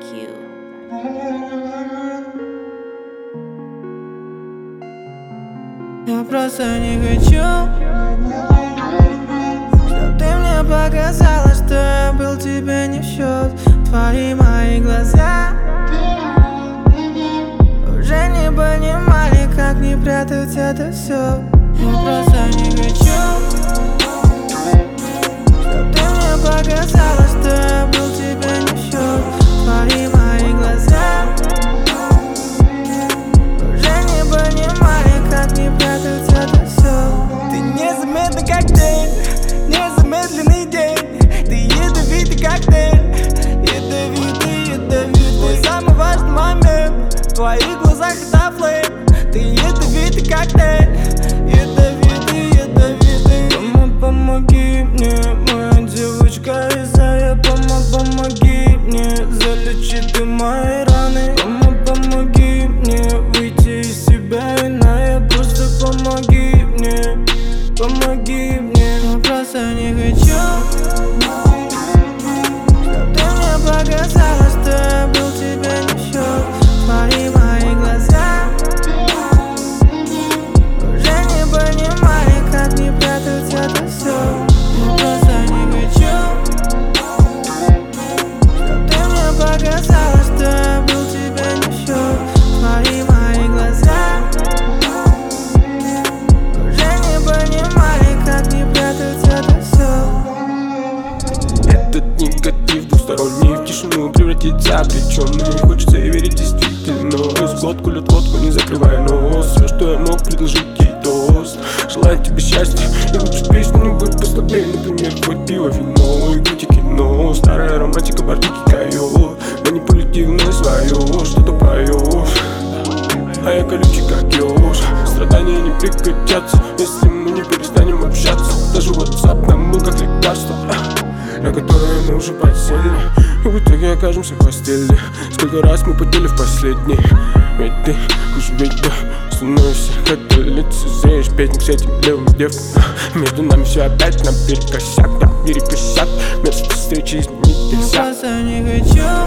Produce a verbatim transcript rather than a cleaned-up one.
Q. Я просто не хочу, чтоб ты мне показала, что я был тебе не в счет. Твои мои глаза уже не понимали, как не прятать это все. Я просто не хочу, чтоб ты мне показала, что я был тебе не в счет. Твои мои глаза уже не понимали, как не прятать это все. Ты незаметный коктейль, незамедленный день. Ты ядовитый коктейль, ядовитый, ядовитый. Самый важный момент в твоих глазах это флейм. Ты ядовитый коктейль, ядовитый, ядовитый. Мама, помоги мне, моя девочка Исайя. Мама, помоги мне, залечи ты мои раны. Мама, помоги мне выйти из себя иная. Просто помоги мне, помоги мне. Я просто не хочу, чтоб ты мне показала, что я был тебе не в счет. Твои мои глаза уже не понимали, как не прятать это все. Я просто не хочу, чтоб ты мне показала, что я был тебе не в счет. Твои мои глаза уже не понимали, как не прятать это все. Этот негатив двусторонний в тишину превратится обреченный. Хочется верить действительно. Глотку лед водку, не закрывая нос. Все, что я мог предложить ей тост. Желаю тебе счастья и лучше пей что-нибудь послабее. Например, хоть пиво, вино и крути кино. Старая романтика, бортики кайо. Манипулятивное свое, что-то поешь. А я колючий как еж. Страдания не прекратятся, если мы не перестанем общаться. Даже WhatsApp нам был как лекарство, на которое мы уже подсели, и в итоге окажемся в постели. Сколько раз мы потели в последний. Ведь ты хуже ведьма, становишься как лицезреешь песник с этим левым девком. Между нами все опять наперекосяк, наперекосяк. Место встречи изменить Я нельзя. просто не хочу,